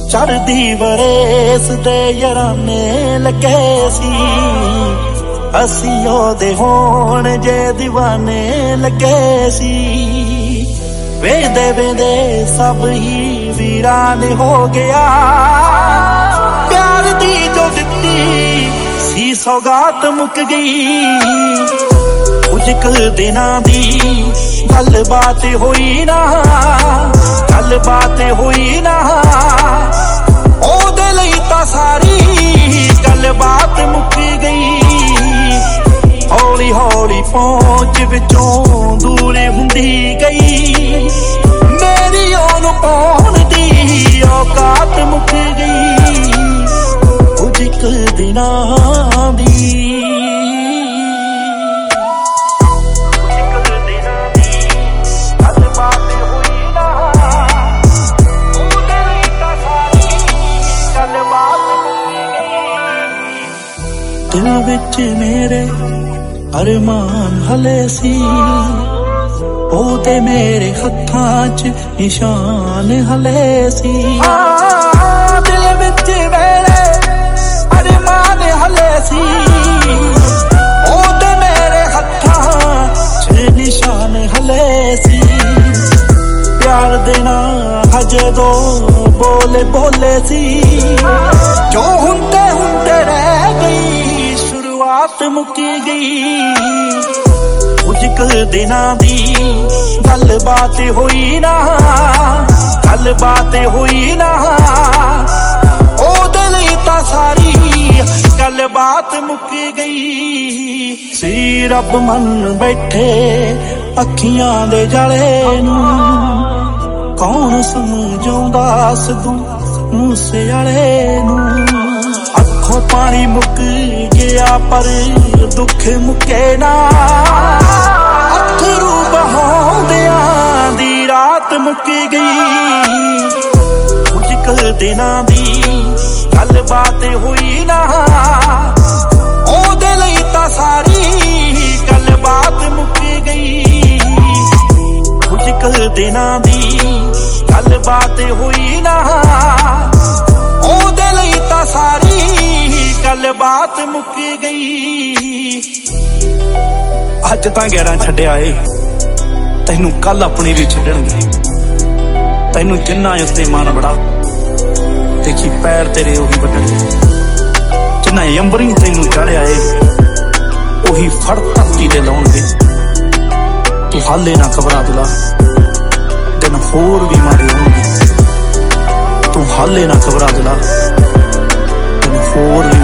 ਚੜਦੀ ਵਰੇਸ ਦੇ ਯਾਰਾਨੇ ਲੱਗੇ ਸੀ, ਅਸੀਂ ਉਹਦੇ ਹੋਣ ਜੇ ਦੀਵਾਨੇ ਲੱਗੇ ਸੀ। ਵੇਂਦੇ ਵੇਂਦੇ ਸਭ ਹੀ ਵੀਰਾਨ ਹੋ ਗਿਆ, ਪਿਆਰ ਦੀ ਜੋ ਦਿੱਤੀ ਸੀ ਸੌਗਾਤ ਮੁੱਕ ਗਈ। ਕੁਝ ਕੁ ਦਿਨਾਂ ਦੀ ਗੱਲਬਾਤ ਹੋਈ ਨਾ, ਗੱਲਬਾਤ ਹੋਈ ਨਾ, ਉਹਦੇ ਲਈ ਤਾਂ ਸਾਰੀ ਗੱਲਬਾਤ ਮੁੱਕ ਗਈ। ਹੌਲੀ ਹੌਲੀ ਪਹੁੰਚ ਵਿੱਚੋਂ ਦੂਰ ਹੁੰਦੀ ਗਈ, ਮੇਰੀ ਉਹਨੂੰ ਪਾਉਣ ਦੀ ਔਕਾਤ ਮੁੱਕ ਗਈ। ਕੁਝ ਕੁ ਦਿਨਾਂ ਦੀ ਦਿਲ ਵਿੱਚ ਮੇਰੇ ਅਰਮਾਨ ਹਲੇ ਸੀ, ਉਹਦੇ ਮੇਰੇ ਹੱਥਾਂ 'ਚ ਨਿਸ਼ਾਨ ਹਲੇ ਸੀ। ਦਿਲ ਵਿੱਚ ਮੇਰੇ ਅਰਮਾਨ ਹਲੇ ਸੀ, ਉਹਦੇ ਮੇਰੇ ਹੱਥਾਂ 'ਚ ਨਿਸ਼ਾਨ ਹਲੇ ਸੀ। ਪਿਆਰ ਦੇਣਾ ਹਜੇ ਦੋ ਬੋਲੇ ਬੋਲੇ ਸੀ, ਜੋ ਹੁੰਦੇ ਹੁੰਦੇ ਰਹਿ ਗਈ, ਸ਼ੁਰੂਆਤ ਮੁੱਕੀ ਗਈ। ਕੁਝ ਕੁ ਦਿਨਾਂ ਦੀ ਗੱਲਬਾਤ ਹੋਈ ਨਾ, ਗੱਲਬਾਤ ਹੋਈ ਨਾ, ਉਹਦੇ ਲਈ ਤਾਂ ਸਾਰੀ ਗੱਲਬਾਤ ਮੁੱਕ ਗਈ। ਸੀ ਰੱਬ ਮੰਨ ਬੈਠੇ ਅੱਖੀਆਂ ਦੇ ਜਾਲੇ ਨੂੰ, ਕੌਣ ਸਮਝਾਉਂਦਾ ਸਿੱਧੂ ਮੂਸੇਵਾਲੇ ਨੂੰ। ਅੱਖੋਂ ਪਾਣੀ ਮੁੱਕ ਗਿਆ ਪਰ ਦੁੱਖ ਮੁੱਕੇ ਨਾ, ਅੱਥਰੂ ਬਹਾਉਂਦਿਆਂ ਦੀ ਰਾਤ ਮੁੱਕ ਗਈ। ਕੁਝ ਕੁ ਦਿਨਾਂ ਦੀ ਗੱਲਬਾਤ ਹੋਈ ਨਾ, ਉਹਦੇ ਲਈ ਤਾਂ ਸਾਰੀ ਗੱਲਬਾਤ ਮੁੱਕ ਗਈ। ਕੁਝ ਕੁ ਦਿਨਾਂ ਦੀ ਗੱਲਬਾਤ ਹੋਈ ਨਾ, ਉਹਦੇ ਲਈ ਤਾਂ ਸਾਰੀ ਗੱਲਬਾਤ ਮੁੱਕ ਗਈ। ਅੱਜ ਤਾਂ 11 ਛੱਡਿਆ ਏ, ਤੈਨੂੰ ਕੱਲ ਆਪਣੀ ਵੀ ਛੱਡਣਗੇ। ਤੈਨੂੰ ਜਿੰਨਾ ਉੱਤੇ ਮਾਣ ਬੜਾ, ਦੇਖੀ ਪੈਰ ਤੇਰੇ ਉਹੀ ਵੱਢਣਗੇ। ਜਿੰਨਾ ਅੰਬਰੀ ਤੈਨੂੰ ਚੜਿਆ ਏ, ਉਹੀ ਫੜ ਧਰਤੀ ਤੇ ਲਾਉਣਗੇ। ਤੂੰ ਹਾਲੇ ਨਾ ਘਬਰਾ ਦਿਲਾ, ਦਿਨ ਹੋਰ ਵੀ ਮਾੜੇ ਹੋਣਗੇ। ਤੂੰ ਹਾਲੇ ਨਾ ਘਬਰਾ ਦਿਲਾ, ਦਿਨ ਹੋਰ ਵੀ